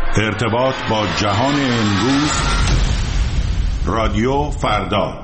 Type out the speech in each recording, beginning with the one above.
ارتباط با جهان امروز، رادیو فردا.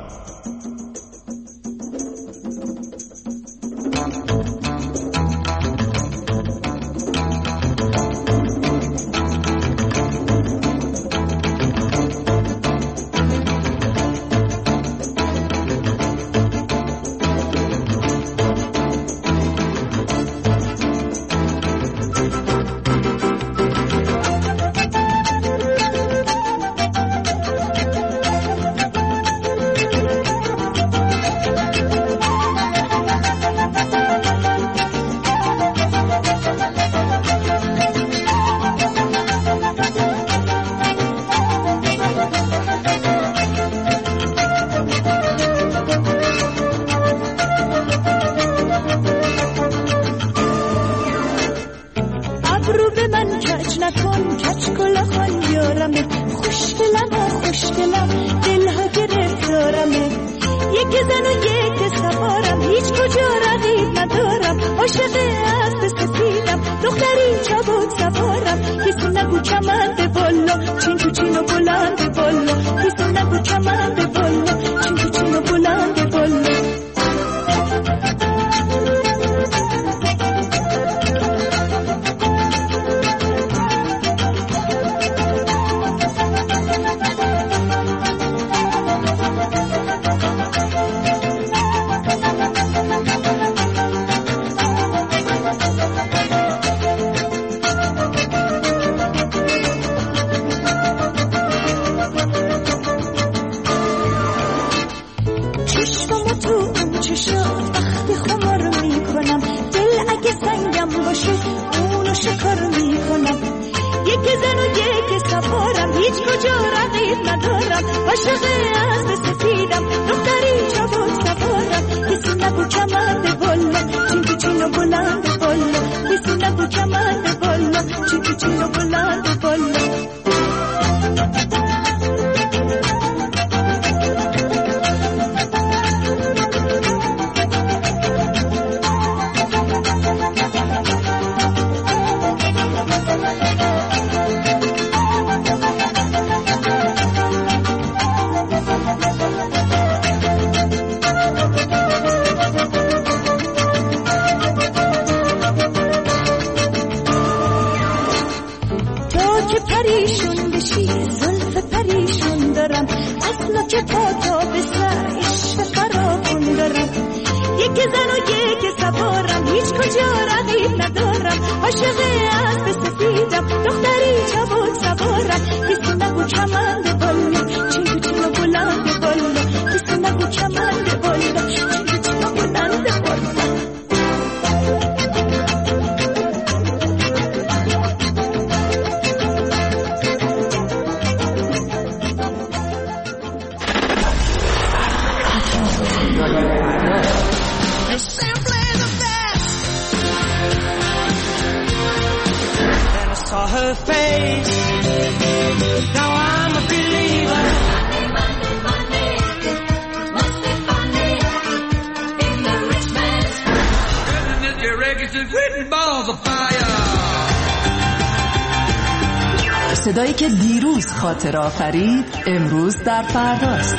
صدایی که دیروز خاطر آفرید امروز در فرداست.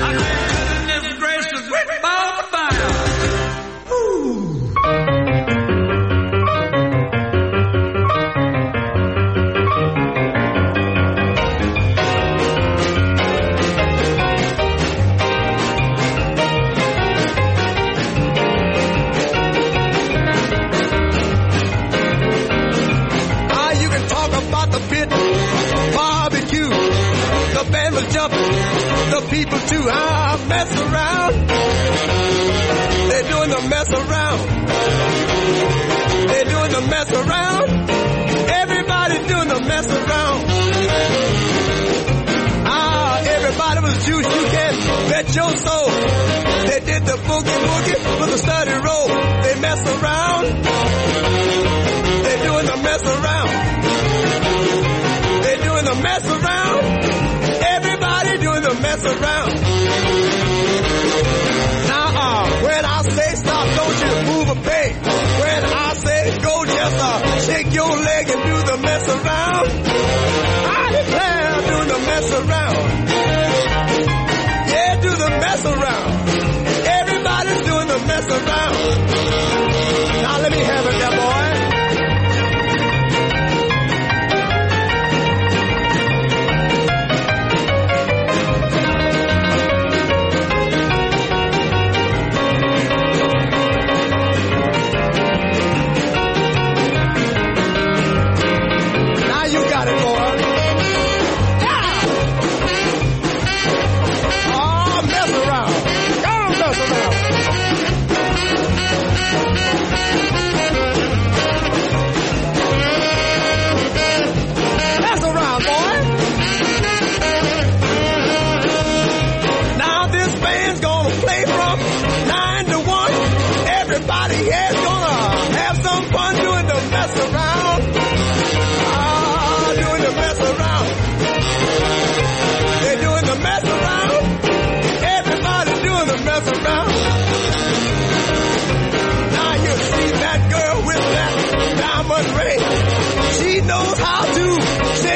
The people too, I mess around. They're doing the mess around. They're doing the mess around. Everybody's doing the mess around. Everybody was juice, you can bet your soul. They did the boogie woogie with a study roll. They mess around. They're doing the mess around. They're doing the mess around. Everybody doing the mess around. Now, when I say stop, don't you move a peg. When I say go, just shake your leg and do the mess around.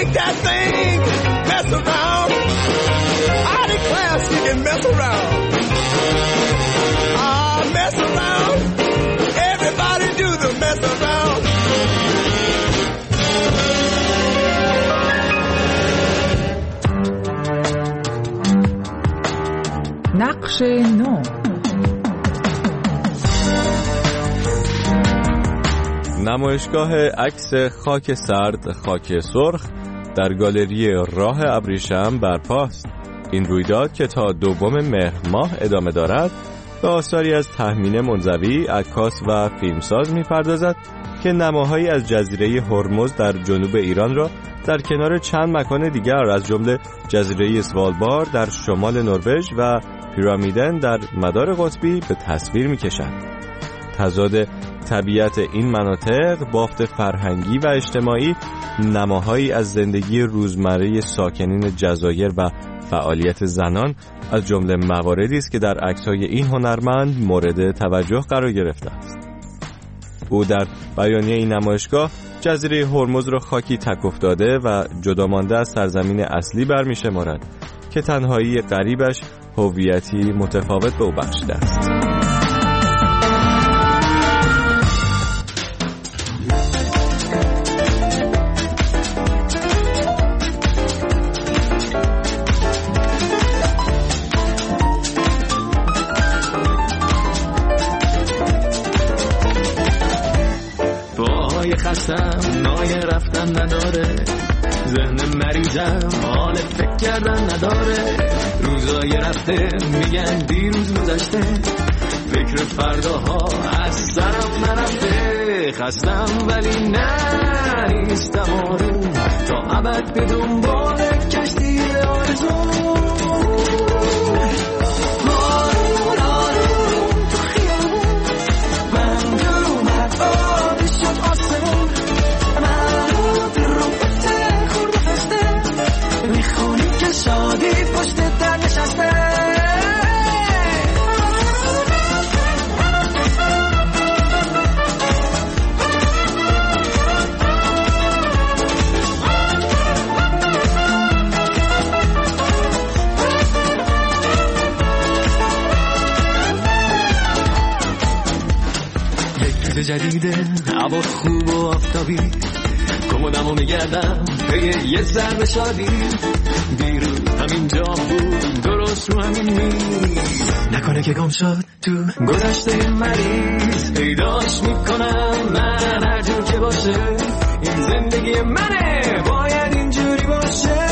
make that thing mess around, I declare she can mess around. Mess around. Everybody do the mess around. نقش نو. نمایشگاه عکس خاک سرد خاک سرخ در گالری راه ابریشم برپاست. این رویداد که تا 2 مهر ماه ادامه دارد به آثاری از تهمینه منزوی، عکاس و فیلمساز می‌پردازد که نماهایی از جزیره هرمز در جنوب ایران را در کنار چند مکان دیگر از جمله جزیره سوالبارد در شمال نروژ و پیرامیدن در مدار قطبی به تصویر می‌کشد. تضاد طبیعت این مناطق، بافت فرهنگی و اجتماعی، نماهایی از زندگی روزمره ساکنین جزایر و فعالیت زنان از جمله مواردی است که در عکس‌های این هنرمند مورد توجه قرار گرفته است. او در بیانیه این نمایشگاه جزیره هرمز را خاکی تک افتاده و جدا مانده از سرزمین اصلی برمی‌شمارد که تنهایی غریبش هویتی متفاوت به او بخشیده است. خستم نای رفتن نداره، ذهن مریضم حال فکر کردن نداره، روزای رفته میگن دیروز گذشته، فکر فرداها از سرم نرفته، خستم ولی نه نیستم آروم، تا ابد به دنبال کشتی آرزو. جدیده هوا خوب و آفتابی، کمودمو میگردم به یه ذره شادی، دیروز همین جا بود درست رو همین میز، نکنه که گم شد تو گذشته مریض، پیداش میکنم من هر جور که باشه، این زندگی منه باید اینجوری باشه.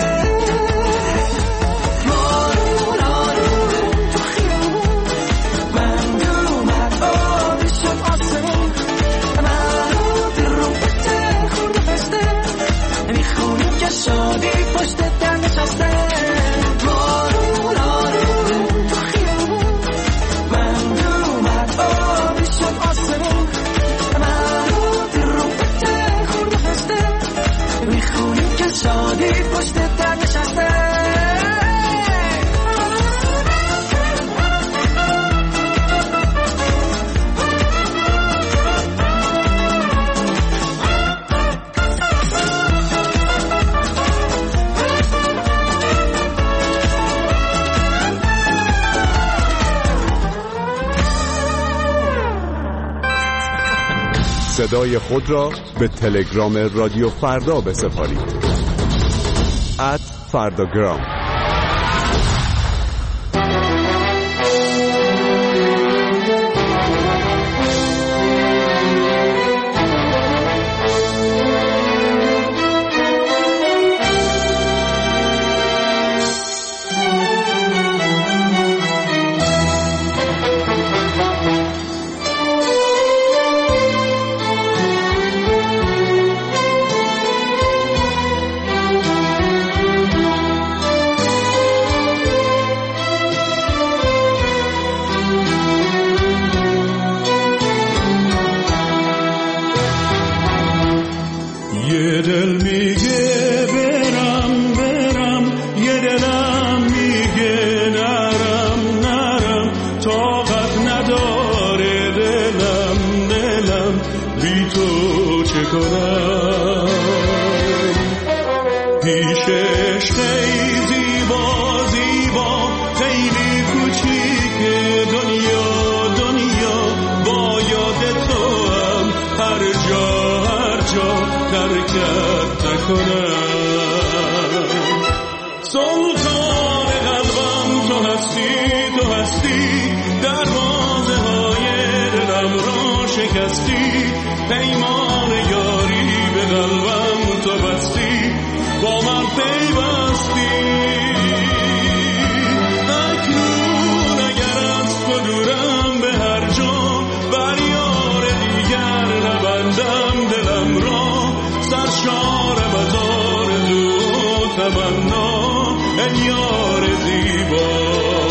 شادی پشت در نشسته، بارون آروم تو خیابون، من اومد آبی شد آسمون، من رو بته خورده خسته، میخونیم که شادی پشت در نشسته. صدای خود را به تلگرام رادیو فردا بسپارید. @فرداگرام. یه دل میگه برم برم، یه دلم میگه نرم نرم، طاقت نداره دلم بی تو چه کنم. ترکت نکنم. سلطان قلبم تو هستی، دروازه های دلم را شکستی، پیمان یاری به قلبم تو بستی، با من پیوستی. اکنون اگر از تو دورم به هر جا، بر یار دیگر نبندم دلم را، سرشارم از آرزو و تمنا، ای یار زیبا.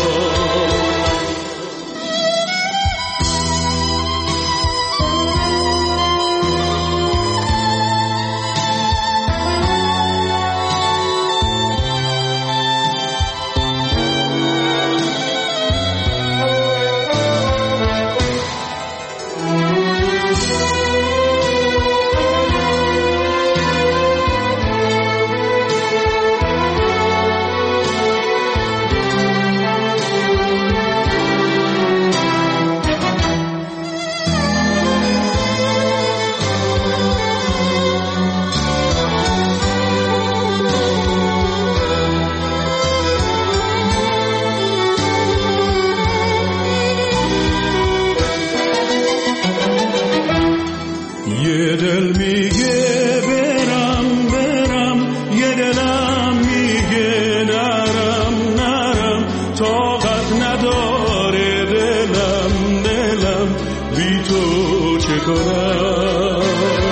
یه دل میگه برم، یه دلم میگه نرم، طاقت نداره دلم بی تو چه کنم.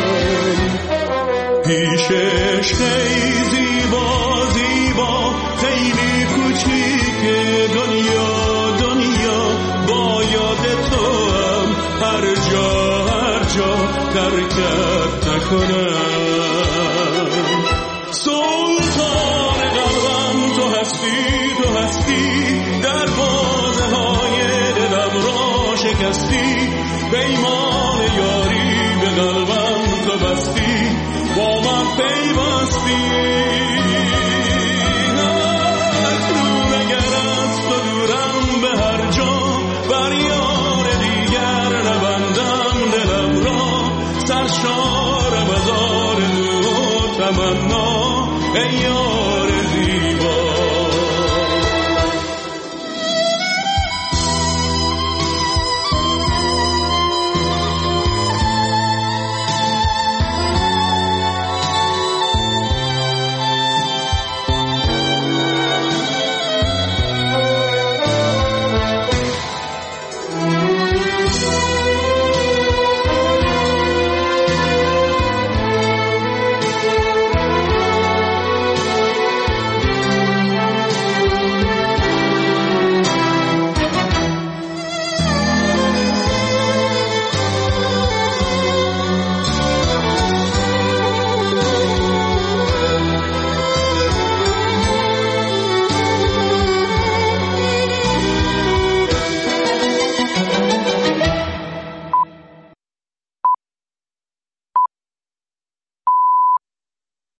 پیشش خیلی زیبا خیلی کوچیکه دنیا با یاد تو هم هر جا ترکت نکنم. سلطان قلبم تو هستی، دروازه های دلم را شکستی، پیمان یاری به قلبم تو بستی، با من پیوستی. اکنون اگر از تو دورم به هر جا، بر یار دیگر نبندم دلم را، سرشارم از آرزو و تمنا، ای یار